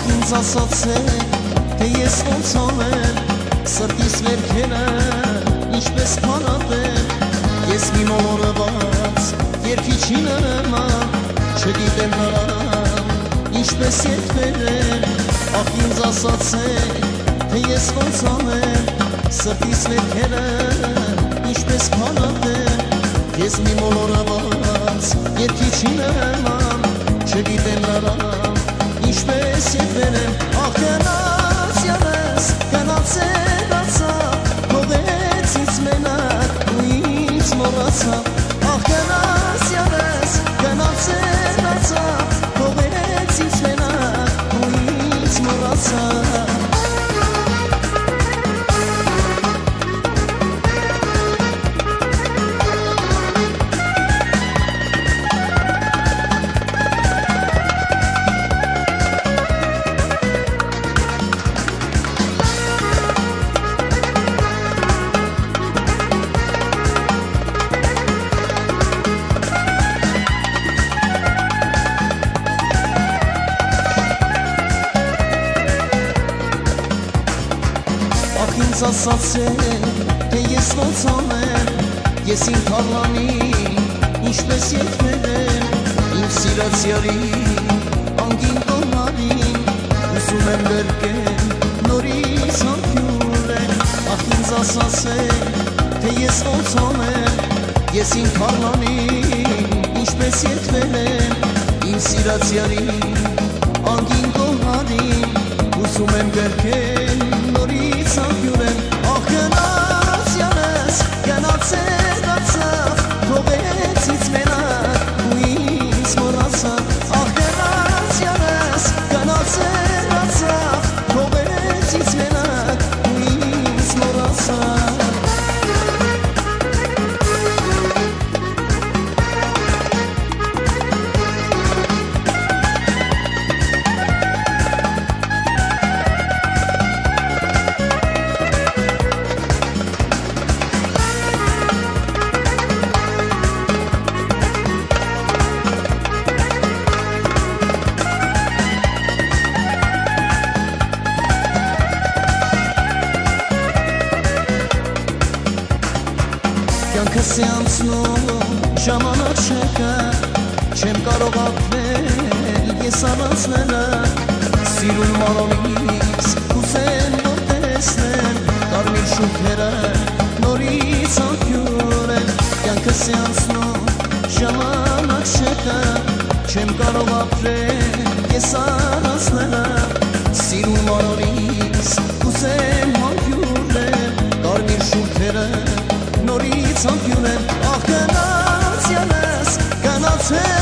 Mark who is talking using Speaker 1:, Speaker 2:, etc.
Speaker 1: Ահ ինձ ասացեք, թե ես ոնց անեմ, սրտիս վերքերը ինչպես փարատեմ, ես մի մոլորված երգիչի նման, չգիտեմ նրան ինչպես երգել, ահ ինձ ասացեք, թե ես ոնց անեմ, սրտիս վերքերը ինչպես փարատեմ, ես մի մոլորված երգիչի նման, չգիտեմ նրան ինչպես երգել, ահ գնաց յանես, գնացել ացավ, թողեց ինձ մենակ ու ինձ մոռացավ, ահ գնաց յանես, գնացել ացավ, թողեց ինձ մենակ ու ինձ մոռացավ. Ինձ ասացեք, թե ես ոնց անեմ, ես իմ թաղանին ինչպես երգել եմ, իմ սիրած յարի անգին կողարին, ուզում եմ գրկել նորից անկյուրեն, ահ ինձ ասացեք, թե ես ոնց անեմ, ես իմ թաղանին ինչպես երգել եմ, իմ սիրած յարի անգին կողարին, ուզում եմ գրկել նորից անկյուրեն, ահ գնաց յանես, գնացել ացավ, թողեց ինձ մենակ ու ինձ մոռացավ, ահ գնաց յանես, գնացել ացավ, թողեց ինձ մենակ ու ինձ մոռացավ. Կյանքս է անցնում, ժամանակ չեկա, չեմ կարող ապրել, ես առանցնելը, սիրուն մարոնից, կուզեմ որ տեսնեմ, կարմիր շուքերը, նորից անկյուրեն, կյանքս է անցնում, ժամանակ չեկա, չեմ կարող ապրել, ես առանցնելը, սիրուն մարոնից, կուզեմ անկյուրեն, կարմիր շուքերը, նորից անկյուրեն, ահ գնաց յանես, գնացել